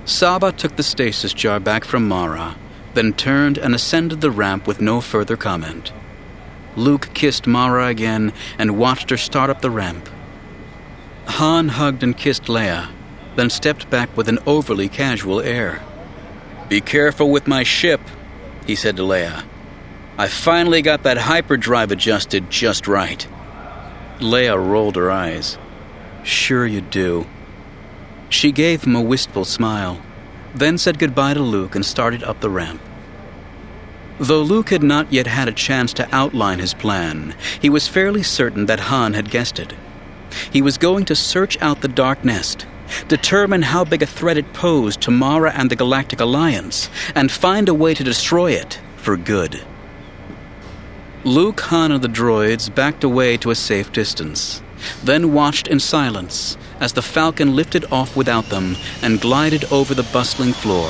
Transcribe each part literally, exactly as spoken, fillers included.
Saba took the stasis jar back from Mara, then turned and ascended the ramp with no further comment. Luke kissed Mara again and watched her start up the ramp. Han hugged and kissed Leia, then stepped back with an overly casual air. "Be careful with my ship," he said to Leia. "I finally got that hyperdrive adjusted just right." Leia rolled her eyes. "Sure you do." She gave him a wistful smile, then said goodbye to Luke and started up the ramp. Though Luke had not yet had a chance to outline his plan, he was fairly certain that Han had guessed it. He was going to search out the Dark Nest, determine how big a threat it posed to Mara and the Galactic Alliance, and find a way to destroy it for good. Luke, Han, and the droids backed away to a safe distance, then watched in silence as the Falcon lifted off without them and glided over the bustling floor.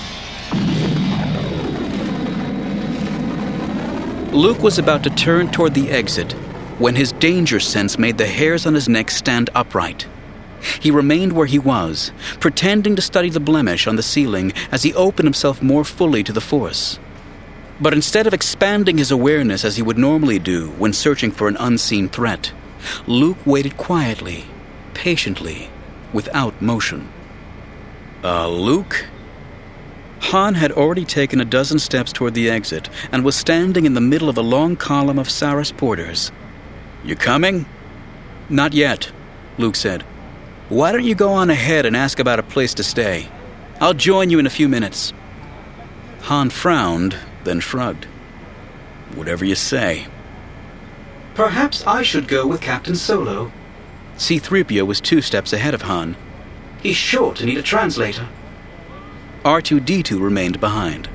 Luke was about to turn toward the exit when his danger sense made the hairs on his neck stand upright. He remained where he was, pretending to study the blemish on the ceiling as he opened himself more fully to the Force. But instead of expanding his awareness as he would normally do when searching for an unseen threat, Luke waited quietly, patiently, without motion. Uh, Luke? Han had already taken a dozen steps toward the exit and was standing in the middle of a long column of Saras porters. "You coming?" "Not yet," Luke said. "Why don't you go on ahead and ask about a place to stay? I'll join you in a few minutes." Han frowned, then shrugged. "Whatever you say." "Perhaps I should go with Captain Solo." C three P O was two steps ahead of Han. "He's sure to need a translator." R two D two remained behind.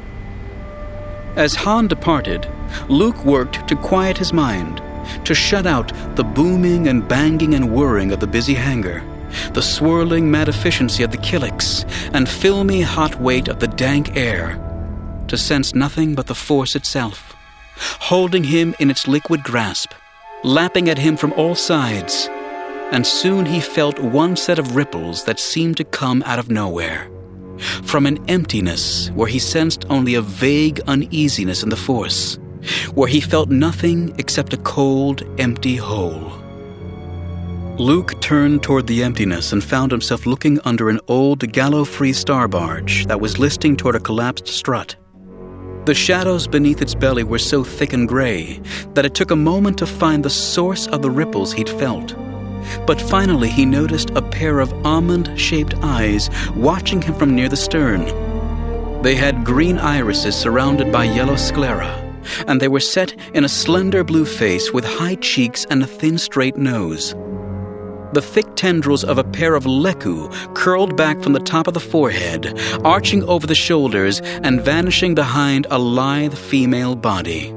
As Han departed, Luke worked to quiet his mind, to shut out the booming and banging and whirring of the busy hangar, the swirling mad efficiency of the Kilix, and filmy hot weight of the dank air, to sense nothing but the Force itself, holding him in its liquid grasp, lapping at him from all sides, and soon he felt one set of ripples that seemed to come out of nowhere, from an emptiness where he sensed only a vague uneasiness in the Force, where he felt nothing except a cold, empty hole. Luke turned toward the emptiness and found himself looking under an old Gallo-free star barge that was listing toward a collapsed strut. The shadows beneath its belly were so thick and gray that it took a moment to find the source of the ripples he'd felt. But finally he noticed a pair of almond-shaped eyes watching him from near the stern. They had green irises surrounded by yellow sclera, and they were set in a slender blue face with high cheeks and a thin straight nose. The thick tendrils of a pair of leku curled back from the top of the forehead, arching over the shoulders and vanishing behind a lithe female body.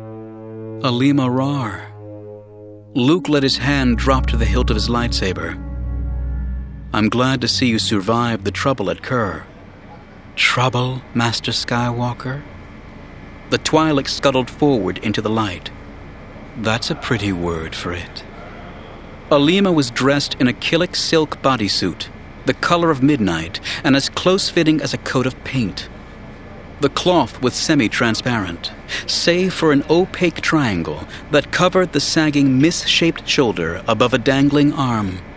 Alima Rar. Luke let his hand drop to the hilt of his lightsaber. "I'm glad to see you survived the trouble at Kur." "Trouble, Master Skywalker?" The Twi'lek scuttled forward into the light. "That's a pretty word for it." Alima was dressed in a Killik silk bodysuit, the color of midnight and as close-fitting as a coat of paint. The cloth was semi-transparent, save for an opaque triangle that covered the sagging mis-shaped shoulder above a dangling arm.